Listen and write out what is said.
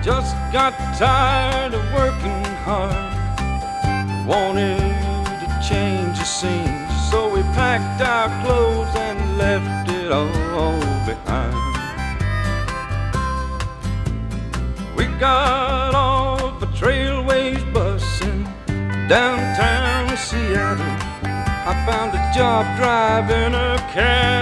just got tired of working hard, wanted to change the scene. So we packed our clothes and left it all behind. We got off a Trailways bus in downtown Seattle. I found a job driving a cab.